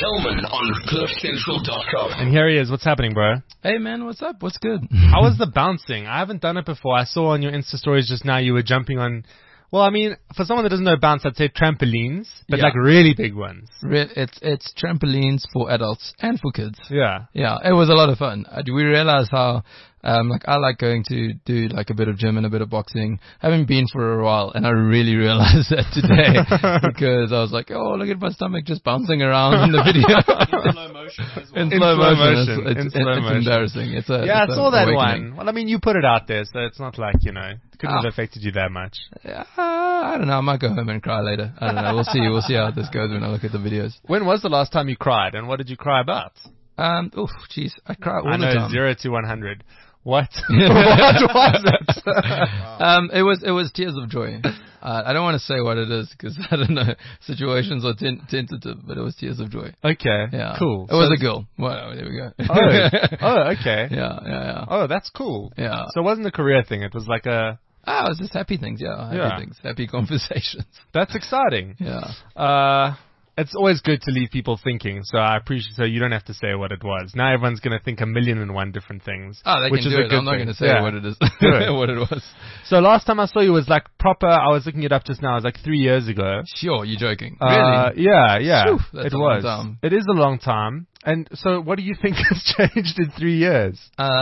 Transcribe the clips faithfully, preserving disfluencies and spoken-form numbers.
Kelman on cliff central dot com. And here he is. What's happening, bro? Hey, man, what's up? What's good? How was the bouncing? I haven't done it before. I saw on your Insta stories just now you were jumping on, well, I mean, for someone that doesn't know bounce, I'd say trampolines, but Yeah. like really big ones. Re- It's it's trampolines for adults and for kids. Yeah. Yeah, it was a lot of fun. Uh, we realized how, um, like, I like going to do like a bit of gym and a bit of boxing. I haven't been for a while, and I really realized that today because I was like, oh, look at my stomach just bouncing around in the video. In slow motion as well. In In slow slow motion. motion. It's, In it's, slow it's motion. embarrassing. It's a, Yeah, it's I a saw that awakening. one. Well, I mean, you put it out there, so it's not like, you know, it couldn't Ah. have affected you that much. Yeah, I don't know. I might go home and cry later. I don't know. We'll see. We'll see how this goes when I look at the videos. When was the last time you cried, and what did you cry about? Um, oof, jeez, I cry all I the know, time. zero to one hundred. What? What was it? Um, it was it was tears of joy. Uh, I don't want to say what it is because I don't know. Situations are ten- tentative, but it was tears of joy. Okay, Yeah, cool. It was So- a girl. Well, there we go. Oh, oh, okay. yeah, yeah, yeah. Oh, that's cool. Yeah. So it wasn't a career thing. It was like a, Ah, it was just happy things. Yeah, happy Yeah. things, happy conversations. that's exciting. Yeah. Uh, it's always good to leave people thinking, so I appreciate, so you don't have to say what it was. Now everyone's going to think a million and one different things. Oh, they which can is do a it. good I'm not thing. going to say Yeah. what it is. Do it. what it was. So last time I saw you was like proper, I was looking it up just now, it was like three years ago. Sure, you're joking. Uh, really? yeah, yeah. Phew, that's it a long was. time. It is a long time. And so what do you think has changed in three years?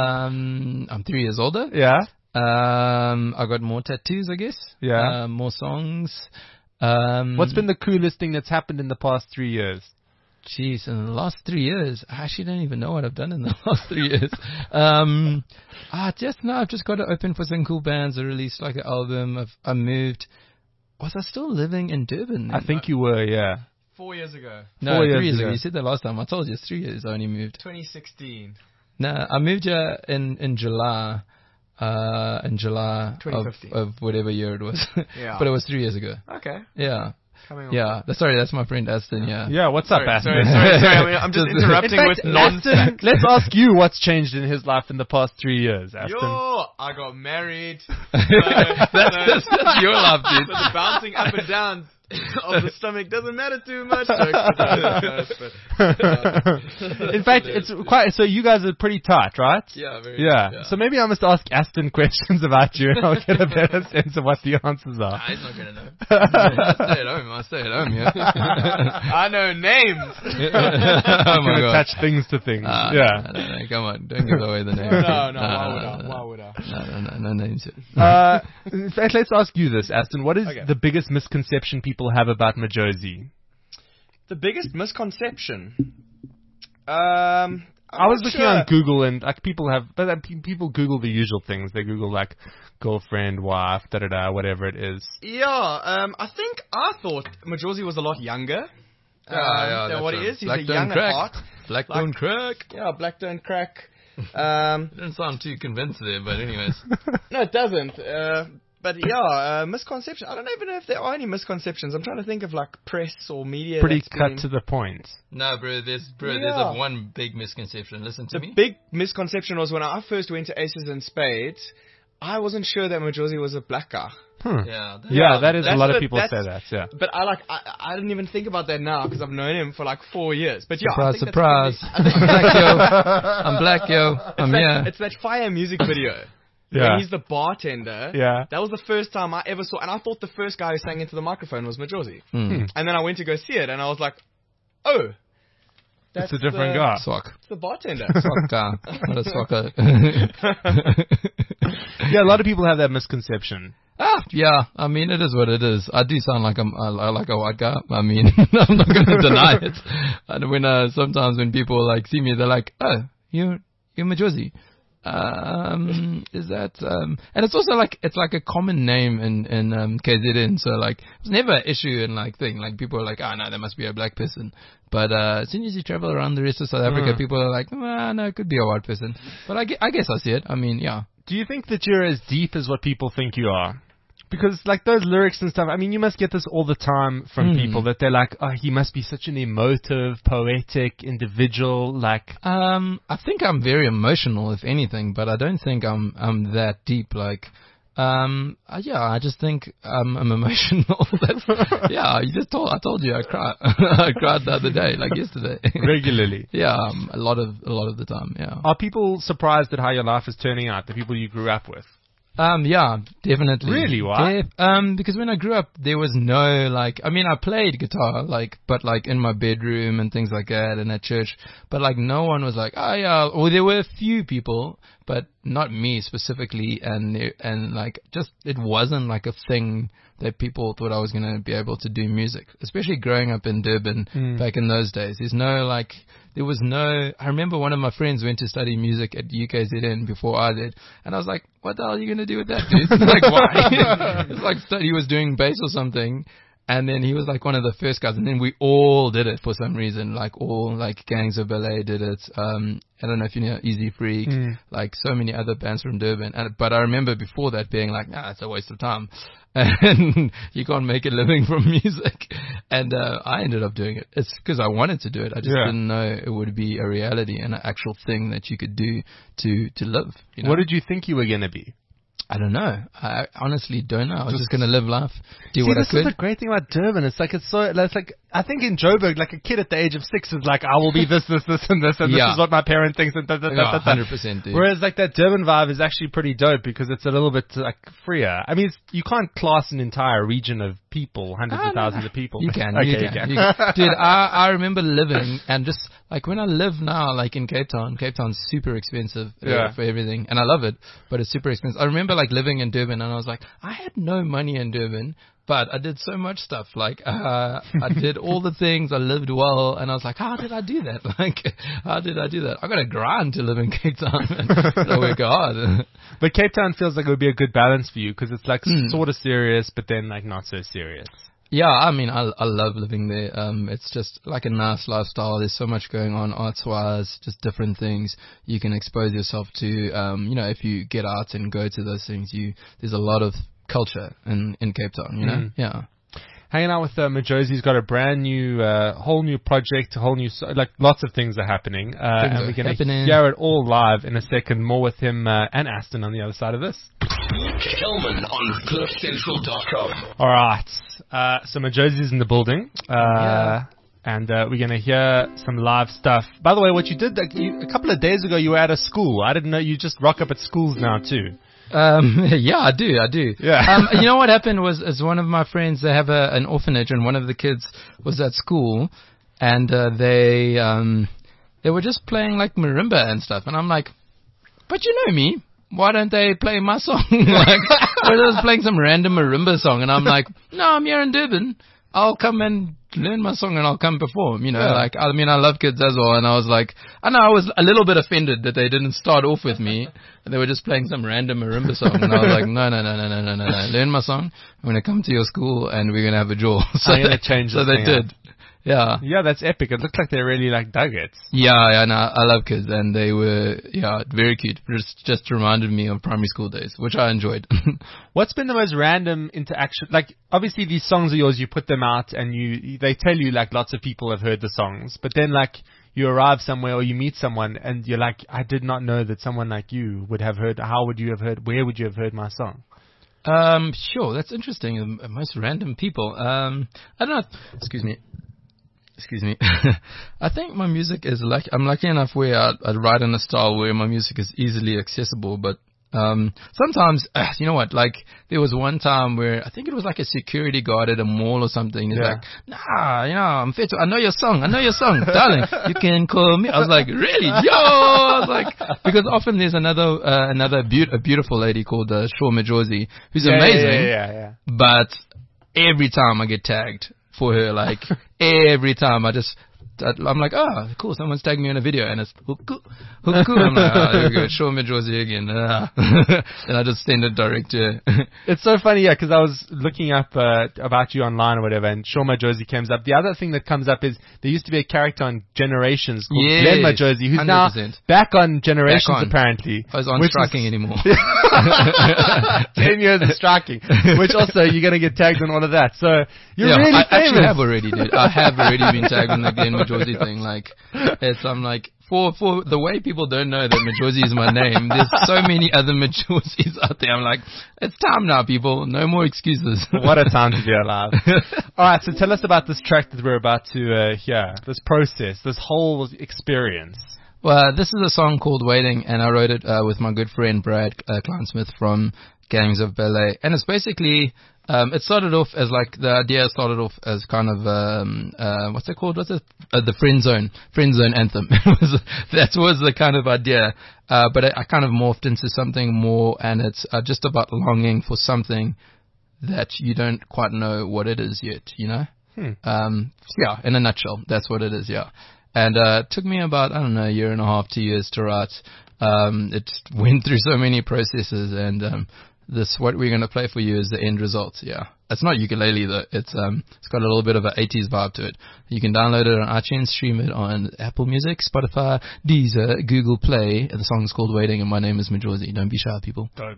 Um, I'm three years older. Yeah? Um, I got more tattoos, I guess. Yeah. Uh, more songs. Um, What's been the coolest thing that's happened in the past three years? Jeez, in the last three years, I actually don't even know what I've done in the last three years. Um, ah, just no, I've just got to open for some cool bands. I released like an album. I've I moved. Was I still living in Durban? Then? I think you were, yeah. Four years ago. no, four years three years ago. ago. You said that last time. I told you it's three years. I only moved. twenty sixteen. No, I moved here in in July. Uh, in July of, twenty fifteen. of whatever year it was. Yeah. But it was three years ago. Okay. Yeah. Coming on. Yeah. That's- Sorry, that's my friend Aston. Yeah. Yeah, what's up, Sorry, Aston? sorry, sorry, sorry. I mean, I'm just Just- interrupting In with fact, nonsense. Aston, let's ask you what's changed in his life in the past three years, Aston. Yo, I got married. So, that's, that's, so- that's your life, dude. So the bouncing up and down of the stomach doesn't matter too much. Jokes, but, uh, In fact, it's quite, so you guys are pretty tight, right? Yeah, very Yeah. yeah. So maybe I must ask Aston questions about you and I'll get a better sense of what the answers are. Nah, he's not gonna know. I stay at home. I stay at home. Yeah. I know names. oh my Gonna god. attach things to things. Ah, yeah. No, no, no, come on, don't give away the name. No, no, Nah, why nah, would nah, I? nah. Why would I? No, no, no, no names. Uh, in fact, let's ask you this, Aston. What is Okay. the biggest misconception people have about Majosi? The biggest misconception. Um, I was I'm looking sure. on Google and like people have, but uh, pe- people Google the usual things. They Google like girlfriend, wife, da da da, whatever it is. Yeah, um, I think I thought Majosi was a lot younger. Yeah, um, yeah, than that's what a he is. He's black a don't young at crack. heart. Black Like- don't crack. Yeah, black don't crack. Um, Didn't sound too convinced there, but anyways. no, it doesn't. Uh, but yeah, uh, misconception. I don't even know if there are any misconceptions. I'm trying to think of like press or media. Pretty that's cut been- to the point. No, bro, there's bro, there's Yeah. a one big misconception. Listen to The me. big misconception was when I first went to Aces and Spades, I wasn't sure that Majosi was a black guy. Hmm. Yeah, that- Yeah, that is a That's lot the- of people say that's- that. Yeah. But I like I, I didn't even think about that now because I've known him for like four years. But yeah, I Surprise, think that's surprise. probably- I think I'm black, yo. I'm black, yo. I'm it's, here. that, it's that Fire music video. Yeah. When he's the bartender. Yeah. That was the first time I ever saw, and I thought the first guy who sang into the microphone was Majosi. Hmm. And then I went to go see it, and I was like, oh, that's It's a different the, guy. Sock. It's the bartender. Sock guy. Not a socker. Yeah, a lot of people have that misconception. Ah, yeah. I mean, it is what it is. I do sound like I'm uh, like a white guy. I mean, I'm not going to deny it. And when uh, sometimes when people like see me, they're like, "Oh, you're you're Majosi." Um, is that um? And it's also like it's like a common name in in um, K Z N. So like, it's never an issue and like thing. Like people are like, "Oh no, there must be a black person." But uh, as soon as you travel around the rest of South Africa, Mm. people are like, "Ah, no, it could be a white person." But I, gue- I guess I see it. I mean, yeah. Do you think that you're as deep as what people think you are? Because like those lyrics and stuff, I mean, you must get this all the time from Hmm. people that they're like, oh, he must be such an emotive, poetic individual. Like, Um, I think I'm very emotional, if anything, but I don't think I'm I'm that deep. Like, Um, uh, yeah, I just think um, I'm emotional. That's, yeah, you just told I told you I cried. I cried the other day, like yesterday. Regularly. Yeah, um, a lot of a lot of the time. Yeah. Are people surprised at how your life is turning out? The people you grew up with. Um, yeah, definitely. Really? Why? Def- um, because when I grew up, there was no, like, I mean, I played guitar, like, but like in my bedroom and things like that and at church, but like no one was like, oh yeah, or there were a few people, but not me specifically, and, there- and like, just, it wasn't like a thing that people thought I was going to be able to do music, especially growing up in Durban Mm. back in those days. There's no, like, there was no, I remember one of my friends went to study music at U K Z N before I did, and I was like, what the hell are you going to do with that, dude? Like, why? It's like, stu- he was doing bass or something, and then he was like one of the first guys, and then we all did it for some reason, like all, like Gangs of Ballet did it, um, I don't know if you know Easy Freak, Mm. like so many other bands from Durban, and, but I remember before that being like, nah, it's a waste of time, and you can't make a living from music, and uh, I ended up doing it. It's because I wanted to do it. I just Yeah. didn't know it would be a reality and an actual thing that you could do to to live. You know? What did you think you were going to be? I don't know. I honestly don't know. I was just going to live life, do See, what I this could. is the great thing about Durban. It's like it's so. It's like I think in Joburg, like a kid at the age of six is like, I will be this, this, this, and this, and Yeah. this is what my parent thinks, and da, da, da, Yeah, da, da. one hundred percent, dude. Whereas like that Durban vibe is actually pretty dope because it's a little bit like freer. I mean, it's, you can't class an entire region of people, hundreds Ah, of no, thousands no. of people. You can, okay, you can. You can. Dude, I, I remember living and just like when I live now, like in Cape Town, Cape Town's super expensive uh, Yeah. for everything, and I love it, but it's super expensive. I remember like living in Durban, and I was like, I had no money in Durban, but I did so much stuff. Like uh, I did all the things. I lived well, and I was like, how did I do that? Like, how did I do that? I got a grind to live in Cape Town, and I work hard. But Cape Town feels like it would be a good balance for you because it's like Mm. sort of serious, but then like not so serious. Yeah, I mean, I I love living there. Um, it's just like a nice lifestyle. There's so much going on arts-wise, just different things you can expose yourself to. Um, you know, if you get out and go to those things, you there's a lot of culture in in Cape Town. You know, Mm. yeah. Hanging out with uh, Majosi's got a brand new, uh, whole new project, a whole new, so- like lots of things are happening. Uh, Things and are we're going to happening. hear it all live in a second. More with him uh, and Aston on the other side of this. Kelman on cliff central dot com. All right. Uh, so Majosi's in the building. Uh, Yeah. And uh, we're going to hear some live stuff. By the way, what you did like, you, a couple of days ago, you were at a school. I didn't know you just rock up at schools now too. Um, yeah, I do, I do. Yeah. Um, you know what happened was, is one of my friends, they have a, an orphanage, and one of the kids was at school, and uh, they um, they were just playing like marimba and stuff, and I'm like, but you know me. Why don't they play my song? Like, they're just playing some random marimba song, and I'm like, no, I'm here in Durban. I'll come and learn my song and I'll come perform, you know, Yeah. like, I mean, I love kids as well, and I was like, I know I was a little bit offended that they didn't start off with me, and they were just playing some random marimba song, and I was like, no, no, no, no, no, no, no, no, learn my song, I'm going to come to your school, and we're going to have a jaw. So I'm gonna they- change So this they thing up. did. Yeah. Yeah, that's epic. It looked like they really like dug it. Yeah, yeah, no, I love kids, and they were, yeah, very cute. Just, just reminded me of primary school days, which I enjoyed. What's been the most random interaction? Like, obviously these songs are yours, you put them out and you, they tell you like lots of people have heard the songs, but then like you arrive somewhere or you meet someone and you're like, I did not know that someone like you would have heard, how would you have heard, where would you have heard my song? Um, sure, that's interesting. Um, most random people. Um, I don't know. Excuse me. Excuse me. I think my music is like, I'm lucky enough where I, I write in a style where my music is easily accessible, but um, sometimes, uh, you know what, like, there was one time where I think it was like a security guard at a mall or something. He's Yeah. like, nah, you know, I'm fit to, I know your song, I know your song, darling, you can call me. I was like, really? Yo! I was like, because often there's another, uh, another be- a beautiful lady called uh, Shaw Majosi, who's Yeah, amazing, Yeah, yeah, yeah. but every time I get tagged for her, like, every time I just, I'm like, oh, cool, someone's tagging me in a video, and it's Huku, Huku. I'm like, oh, there we go, show me Josie again. Ah. And I just send it direct to her. It's so funny, yeah, because I was looking up uh, about you online or whatever, and Shoma Josie comes up. The other thing that comes up is there used to be a character on Generations called Yes, Glenn Majosi, who's one hundred percent. now back on Generations Back on. apparently. I was on which striking is- anymore. Ten years of striking, which also you're going to get tagged on all of that. So you're yeah, really I famous. actually have already, dude. I have already been tagged on the Glenn Majosi thing. Like, it's, I'm like, for for the way people don't know that Majosi is my name, there's so many other Majosis out there. I'm like, it's time now, people. No more excuses. What a time to be alive. All right, so tell us about this track that we're about to uh, hear, this process, this whole experience. Well, this is a song called Waiting, and I wrote it uh, with my good friend Brad uh, Kleinsmith from Gangs of Ballet. And it's basically... Um, it started off as like, the idea started off as kind of, um, uh, what's it called? What's it? Uh, the Friend Zone, Friend Zone anthem. That was the kind of idea. Uh, but I, I kind of morphed into something more, and it's uh, just about longing for something that you don't quite know what it is yet, you know? Hmm. Um, yeah, in a nutshell, that's what it is, yeah. And, uh, it took me about, I don't know, a year and a half, two years to write. Um, it went through so many processes, and, um, This, what we're going to play for you is the end result, yeah. It's not ukulele though, it's um, it's got a little bit of an eighties vibe to it. You can download it on iTunes, stream it on Apple Music, Spotify, Deezer, Google Play, and the song is called Waiting, and my name is Majosi. Don't be shy, people. Dope.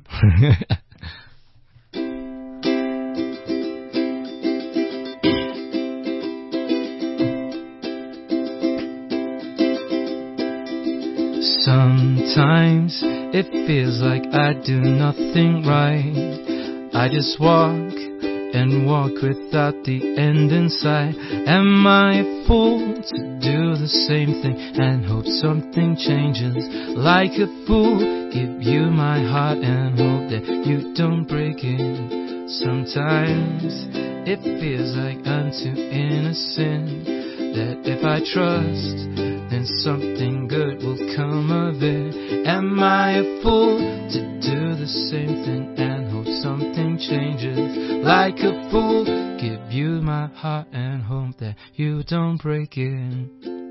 Sometimes it feels like I do nothing right. I just walk and walk without the end in sight. Am I a fool to do the same thing and hope something changes? Like a fool, give you my heart and hope that you don't break it. Sometimes it feels like I'm too innocent, that if I trust, then something good will come of it. Am I a fool to do the same thing and hope something changes? Like a fool, give you my heart and hope that you don't break it.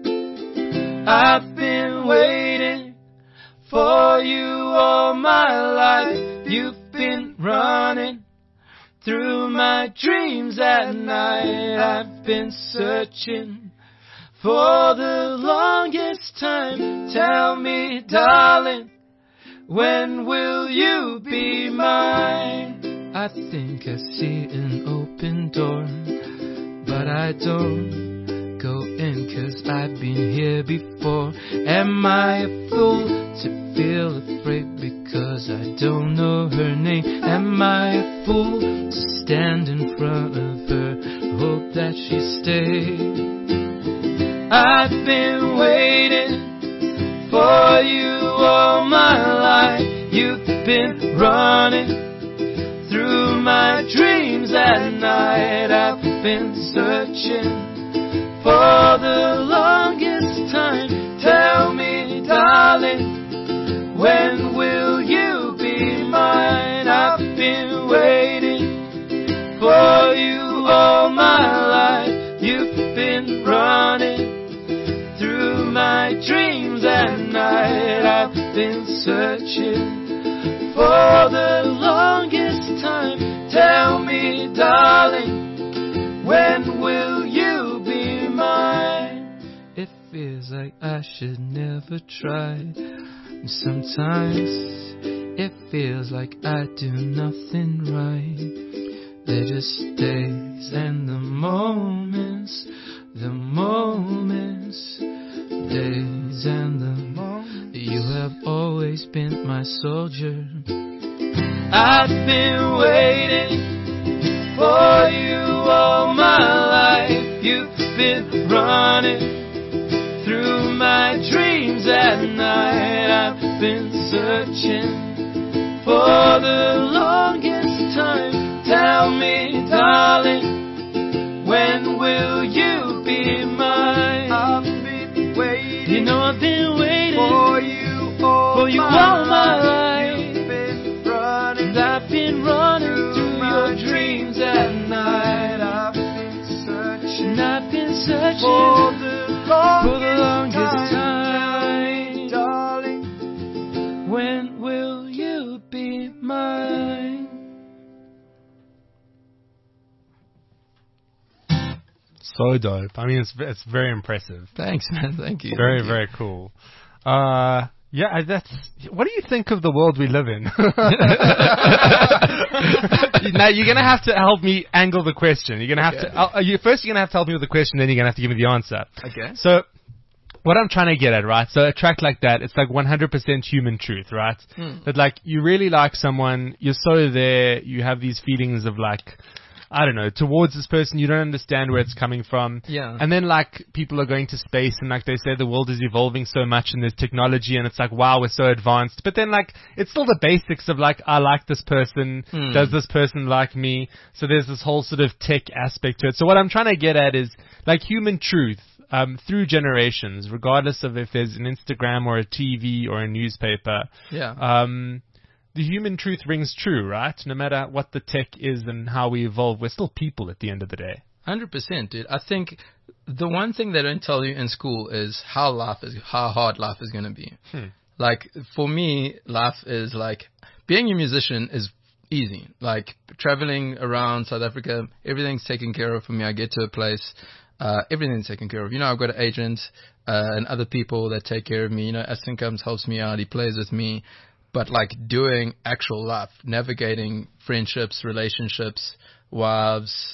I've been waiting for you all my life. You've been running through my dreams at night. I've been searching for the longest time. Tell me, darling, when will you be mine? I think I see an open door, but I don't go in 'cause I've been here before. Am I a fool to feel afraid because I don't know her name? Am I a fool to stand in front of her, hope that she stays? I've been waiting for you all my life. You've been running through my dreams at night. I've been searching for the longest time. Tell me, darling, when will you be mine? I've been waiting for you all my life. You've been running my dreams at night. I've been searching for the longest time. Tell me, darling, when will you be mine? It feels like I should never try. Sometimes it feels like I do nothing right. They're just days and the moments, the moments, days and the moments. You have always been my soldier. I've been waiting for you all my life. You've been running through my dreams at night. I've been searching for the longest time. Tell me, darling, when will you be mine? I've been waiting. You know I've been waiting for you all, for you all my life. You've been running, and I've been running through, through your dreams at night. I've been searching, and I've been searching for the longest, for the longest time. time. Darling, when will you be mine? So dope. I mean, it's it's very impressive. Thanks, man. Thank you. Very, Thank you. very cool. Uh, yeah, that's. What do you think of the world we live in? Now you're gonna have to help me angle the question. You're gonna have Okay. to. Uh, you, first, you're gonna have to help me with the question. Then you're gonna have to give me the answer. Okay. So, what I'm trying to get at, right? So a track like that, it's like one hundred percent human truth, right? Mm. That like you really like someone, you're so there, you have these feelings of like, I don't know, towards this person, you don't understand where it's coming from. Yeah. And then like people are going to space and like they say the world is evolving so much and there's technology and it's like, wow, we're so advanced. But then like, it's still the basics of like, I like this person. Hmm. Does this person like me? So there's this whole sort of tech aspect to it. So what I'm trying to get at is like human truth. Um, through generations, regardless of if there's an Instagram or a T V or a newspaper, Yeah. um, the human truth rings true, right? No matter what the tech is and how we evolve, we're still people at the end of the day. one hundred percent, dude. I think the one thing they don't tell you in school is how life is, how hard life is going to be. Hmm. Like, for me, life is like, being a musician is easy. Like, traveling around South Africa, everything's taken care of for me. I get to a place, uh, everything's taken care of. You know, I've got an agent, uh, and other people that take care of me. You know, Aston comes, helps me out, he plays with me. But like doing actual life, navigating friendships, relationships, wives,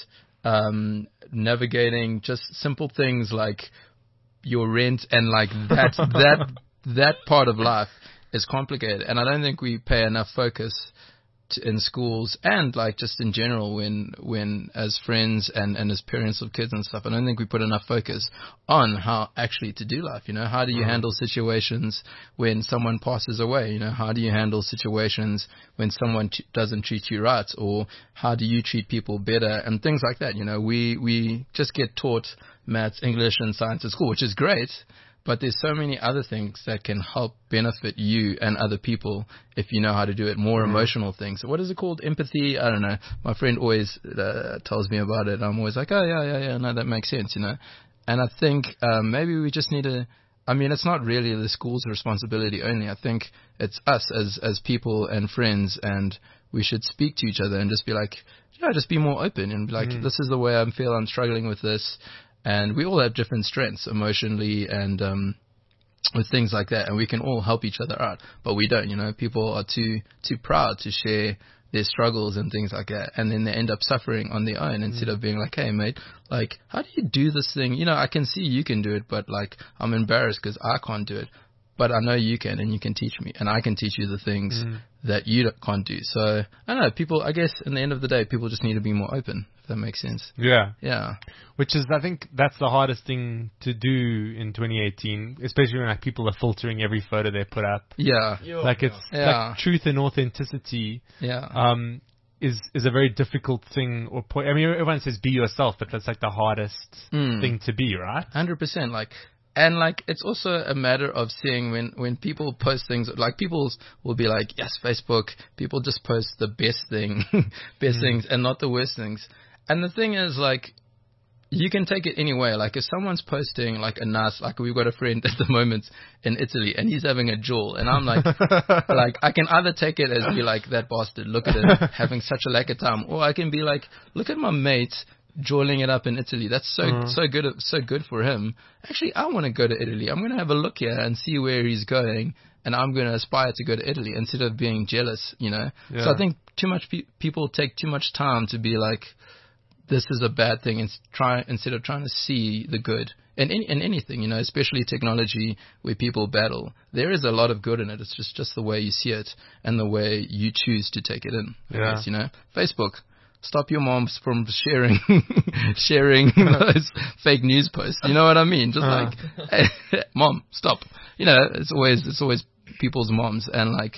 um, navigating just simple things like your rent and like that, that, that part of life is complicated. And I don't think we pay enough focus to, in schools and like just in general when, when as friends and, and as parents of kids and stuff, I don't think we put enough focus on how actually to do life. You know, how do you handle situations when someone passes away? You know, how do you handle situations when someone t- doesn't treat you right, or how do you treat people better and things like that? You know, we, we just get taught maths, English and science at school, which is great. But there's so many other things that can help benefit you and other people if you know how to do it. More mm. emotional things. What is it called? Empathy? I don't know. My friend always uh, tells me about it. I'm always like, oh, yeah, yeah, yeah. No, that makes sense, you know. And I think um, maybe we just need to, I mean, it's not really the school's responsibility only. I think it's us as, as people and friends, and we should speak to each other and just be like, yeah, just be more open and be like, mm. this is the way I feel. I'm struggling with this. And we all have different strengths emotionally and um, with things like that. And we can all help each other out. But we don't, you know. People are too too proud to share their struggles and things like that. And then they end up suffering on their own instead mm. of being like, hey, mate, like, how do you do this thing? You know, I can see you can do it, but, like, I'm embarrassed because I can't do it. But I know you can, and you can teach me. And I can teach you the things mm. that you can't do. So, I don't know, people, I guess, in the end of the day, people just need to be more open, if that makes sense. Yeah. Yeah. Which is, I think, that's the hardest thing to do in twenty eighteen, especially when like people are filtering every photo they put up. Yeah. Like it's yeah. like truth and authenticity. Yeah. Um, is is a very difficult thing or point. I mean, everyone says be yourself, but that's like the hardest mm. thing to be, right? one hundred percent. Like, and like, it's also a matter of seeing when, when people post things, like people will be like, yes, Facebook, people just post the best thing, best mm. things and not the worst things. And the thing is, like, you can take it any way. Like, if someone's posting, like, a nice, like, we've got a friend at the moment in Italy, and he's having a jewel, and I'm like, like, I can either take it as be like, that bastard, look at him, having such a lack of time, or I can be like, look at my mate jeweling it up in Italy. That's so, uh-huh. so good, so good for him. Actually, I want to go to Italy. I'm going to have a look here and see where he's going, and I'm going to aspire to go to Italy instead of being jealous, you know? Yeah. So I think too much pe- people take too much time to be like, this is a bad thing, and try instead of trying to see the good in, in in anything, you know, especially technology where people battle. There is a lot of good in it. It's just, just the way you see it and the way you choose to take it in. Yeah. I guess, you know, Facebook. Stop your moms from sharing sharing those fake news posts. You know what I mean? Just uh. like, hey, mom, stop. You know, it's always it's always people's moms, and like,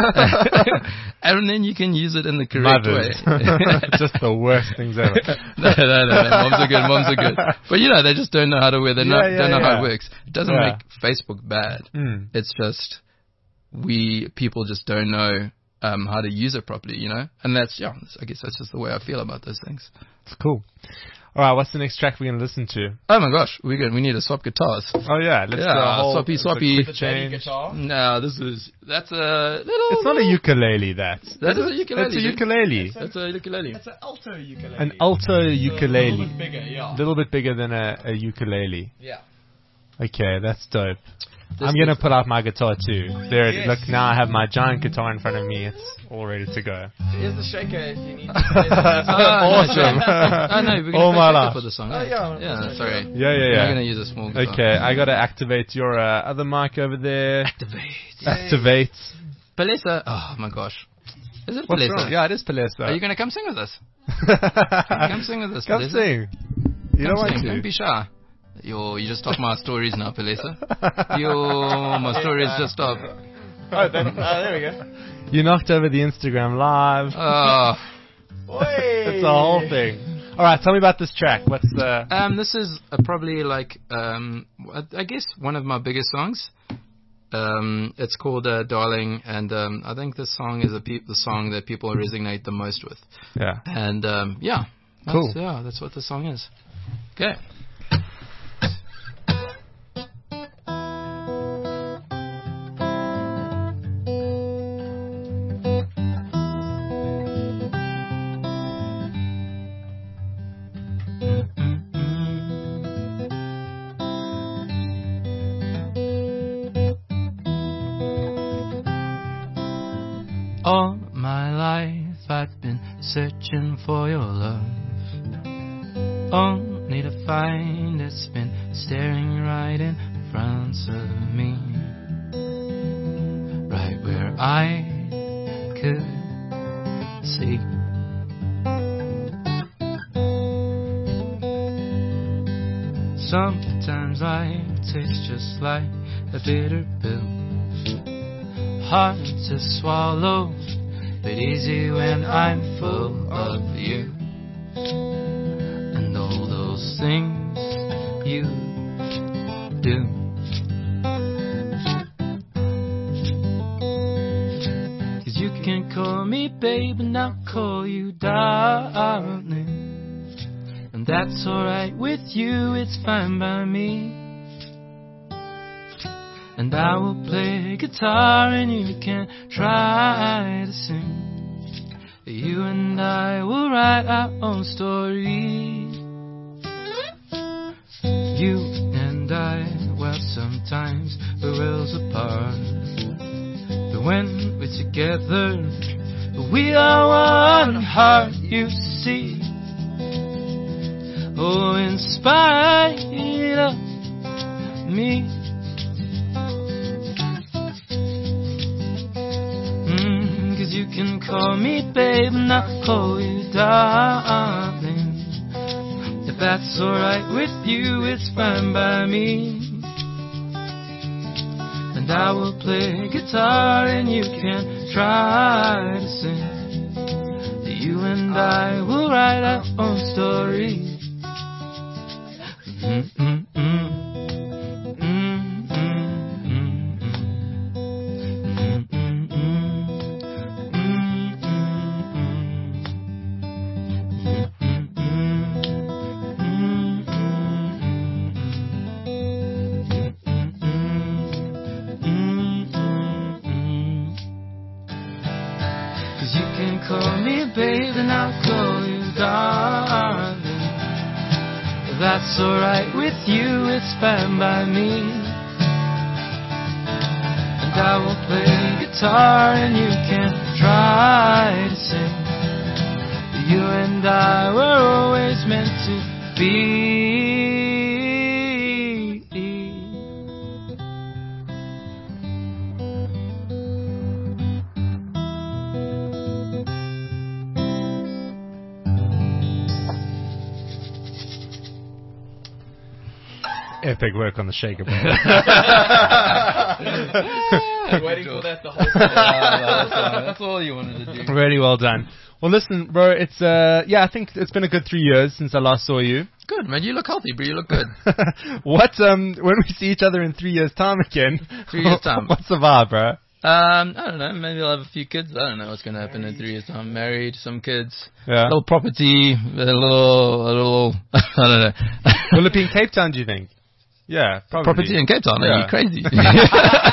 and then you can use it in the correct Mothers. way. Just the worst things ever. no, no, no, no, moms are good. Moms are good. But you know, they just don't know how to wear. They yeah, not, yeah, don't know yeah. how it works. It doesn't yeah. make Facebook bad. Mm. It's just we people just don't know um, how to use it properly. You know, and that's yeah. I guess that's just the way I feel about those things. It's cool. All right, what's the next track we're going to listen to? Oh my gosh, we we need to swap guitars. Oh yeah, let's yeah, do a whole swappy swappy change. Guitar? No, this is that's a little. It's not a ukulele. That that is a ukulele. It's a ukulele. It's a, it's a ukulele. It's an alto ukulele. An alto ukulele. A little bit bigger, yeah. A little bit bigger than a, a ukulele. Yeah. Okay, that's dope. This I'm gonna is- pull out my guitar too. There, it Yes. look. Now I have my giant guitar in front of me. It's all ready to go. Here's the shaker if you need to. Awesome. I know. We're Oh gonna my play life. for the song. Oh, right? yeah. Yeah. Sorry. Yeah, yeah, I'm yeah. gonna use a small guitar. Okay, I gotta activate your uh, other mic over there. Activate. Activate. Palesa. Oh my gosh. Is it What's Palesa? wrong? Yeah, it is Palesa. Are you gonna come sing with us? Come sing with us, Come Palesa. sing. You Come don't want sing. to. Don't be shy. Yo, you just talk my stories now, Palesa. Yo, my stories just stop. Oh, then, oh, there we go. You knocked over the Instagram live. Oh. It's the whole thing. All right, tell me about this track. What's the? Um, this is uh, probably like um, I, I guess one of my biggest songs. Um, it's called uh, "Darling," and um, I think this song is a pe- the song that people resonate the most with. Yeah. And um, yeah, that's, Cool. Yeah, that's what the song is. Okay. All my life I've been searching for your love, only to find it's been staring right in front of me, right where I could see. Sometimes life tastes just like a bitter pill, hard to swallow, but easy when I'm full of you. And all those things you do. Cause you can call me babe and I'll call you darling. And that's alright with you, it's fine by me. And I will play guitar and you can try to sing. You and I will write our own story. You and I, well sometimes we're worlds apart, but when we're together we are one heart, you see. Oh, in spite of me. Mm, cause you can call me babe and I'll call you darling. If that's alright with you, it's fine by me. And I will play guitar and you can try to sing. You and I will write our own story. Mm-mm-mm. Cause you can call me babe and I'll call you darling. If that's alright with you, it's fine by me. And I will play guitar and you can try to sing. You and I were always meant to be. Epic work on the shaker, bro. Waiting for that the whole time. That's all you wanted to do. Really well done. Well, listen, bro. It's uh, yeah. I think it's been a good three years since I last saw you. Good, man. You look healthy, bro. You look good. What um, when we see each other in three years' time again? Three years' time. What's the vibe, bro? Um, I don't know. Maybe I'll have a few kids. I don't know what's going to happen in three years' time. Married, some kids, Yeah. a little property, a little, a little. I don't know. Will it be in Cape Town? Do you think? Yeah, probably. Property in Cape Town? Are Yeah. you crazy?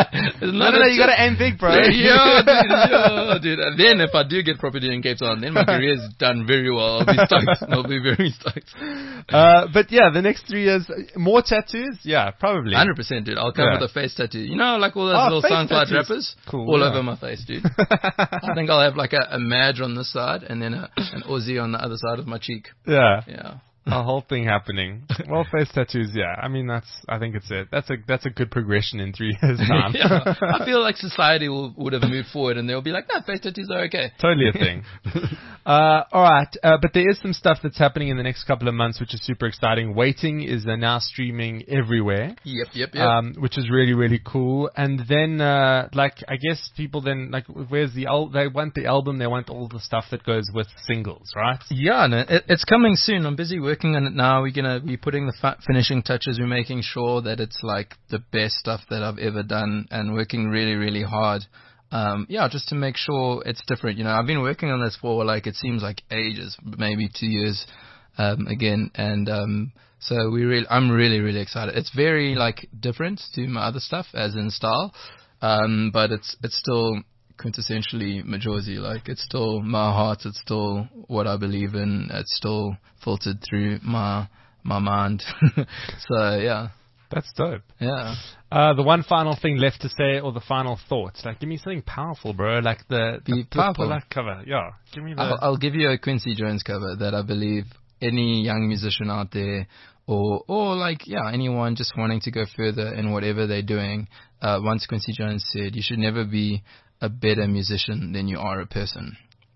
It's No, not no, no, a you joke. gotta aim big, bro. yeah, dude, yeah, dude. And then if I do get property in Cape Town, then my career is done very well. I'll be stoked. I'll be very stoked. Uh, but yeah, the next three years, more tattoos? Yeah, probably. one hundred percent, dude. I'll come Yeah. with a face tattoo. You know, like all those Oh, little face SoundCloud tattoos. rappers? Cool, All yeah. over my face, dude. I think I'll have like a, a Madge on this side and then a, an Aussie on the other side of my cheek. Yeah. Yeah. A whole thing happening. Well, face tattoos, yeah. I mean, that's, I think it's it. That's a, that's a good progression in three years' time. yeah. I feel like society will, would have moved forward and they'll be like, no, face tattoos are okay. Totally a thing. uh, alright, uh, but there is some stuff that's happening in the next couple of months, which is super exciting. Waiting is uh, now streaming everywhere. Yep, yep, yep. Um, which is really, really cool. And then, uh, like, I guess people then, like, where's the, al- they want the album, they want all the stuff that goes with singles, right? Yeah, no, it, it's coming soon. I'm busy working on it now. We're gonna be putting the fa- finishing touches. We're making sure that it's like the best stuff that I've ever done, and working really, really hard. Um, yeah, just to make sure it's different. You know, I've been working on this for like it seems like ages, maybe two years um, again, and um, so we really, I'm really, really excited. It's very like different to my other stuff, as in style, um, but it's it's still quintessentially Majosi. Like, it's still my heart, it's still what I believe in, it's still filtered through my my mind. So yeah, That's dope. yeah. Uh, the one final thing left to say, or the final thoughts, like, give me something powerful, bro. Like the, Be the, the powerful. pull-out cover. Yeah, give me the. I'll, I'll give you a Quincy Jones cover that I believe any young musician out there, or or like yeah, anyone just wanting to go further in whatever they're doing. Uh, once Quincy Jones said, "You should never be a better musician than you are a person,"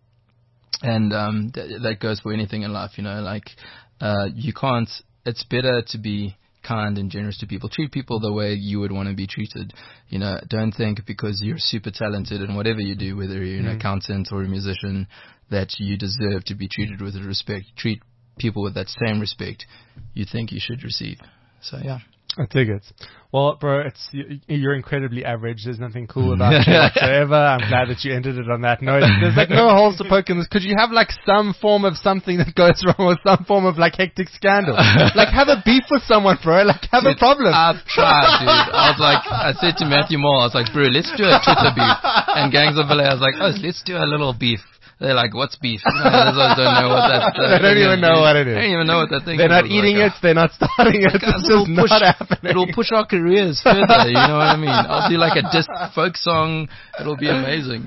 and um, th- that goes for anything in life. You know, like uh, you can't. It's better to be kind and generous to people. Treat people the way you would want to be treated. You know, don't think because you're super talented in whatever you do, whether you're an Mm. accountant or a musician, that you deserve to be treated with respect. Treat people with that same respect you think you should receive. So yeah. I dig it. Well, bro, it's you- you're incredibly average. There's nothing cool about you whatsoever. I'm glad that you ended it on that note. There's like no holes to poke in this. Could you have like some form of something that goes wrong, or some form of like hectic scandal? Like have a beef with someone, bro. Like have a problem. I've tried, dude. I was like, I said to Matthew Moore, I was like, bro, let's do a Twitter beef. And Gangs of L A, I was like, oh, let's do a little beef. They're like, what's beef? No, those guys don't know what that uh, They don't thing even is, know dude. what it is. They don't even know what that thing They're is. not I was eating like, it. They're not starting it. Guys, It's it'll just push, not happening. it'll push our careers further, you know what I mean? I'll do like a disc folk song. It'll be amazing.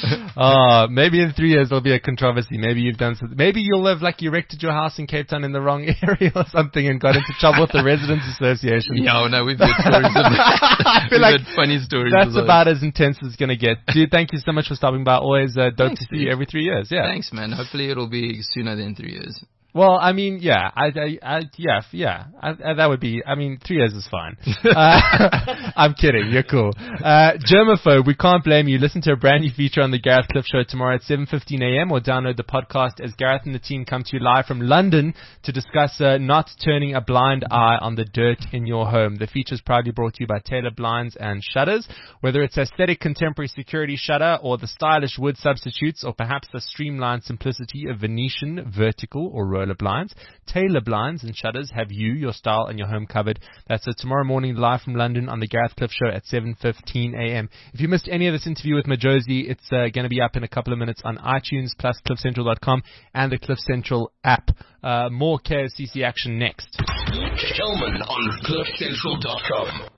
Oh, maybe in three years there'll be a controversy. Maybe you've done something. Maybe you'll have like erected your house in Cape Town in the wrong area or something and got into trouble with the Residents Association. Yeah, well, no, we've heard stories of that. I feel We've like heard funny stories. That's of those. about as intense as it's going to get. Dude, thank you so much for stopping by. Always uh, dope Thanks, to see you dude. every three years. Yeah. Thanks, man. Hopefully it'll be sooner than three years. Well, I mean, yeah, I, I, I yeah, f- yeah, I, I, that would be. I mean, three years is fine. Uh, I'm kidding. You're cool. Uh, Germaphobe, we can't blame you. Listen to a brand new feature on the Gareth Cliff Show tomorrow at seven fifteen a.m. or download the podcast as Gareth and the team come to you live from London to discuss uh, not turning a blind eye on the dirt in your home. The feature is proudly brought to you by Taylor Blinds and Shutters. Whether it's aesthetic contemporary security shutter or the stylish wood substitutes or perhaps the streamlined simplicity of Venetian, vertical or roller blinds, Taylor Blinds and Shutters have you, your style and your home covered. That's uh, tomorrow morning live from London on the Gareth Cliff Show at seven fifteen a.m. If you missed any of this interview with Majosi, it's uh, going to be up in a couple of minutes on iTunes plus cliff central dot com and the Cliff Central app. Uh, more K S C C action next. Kelman on cliff central dot com.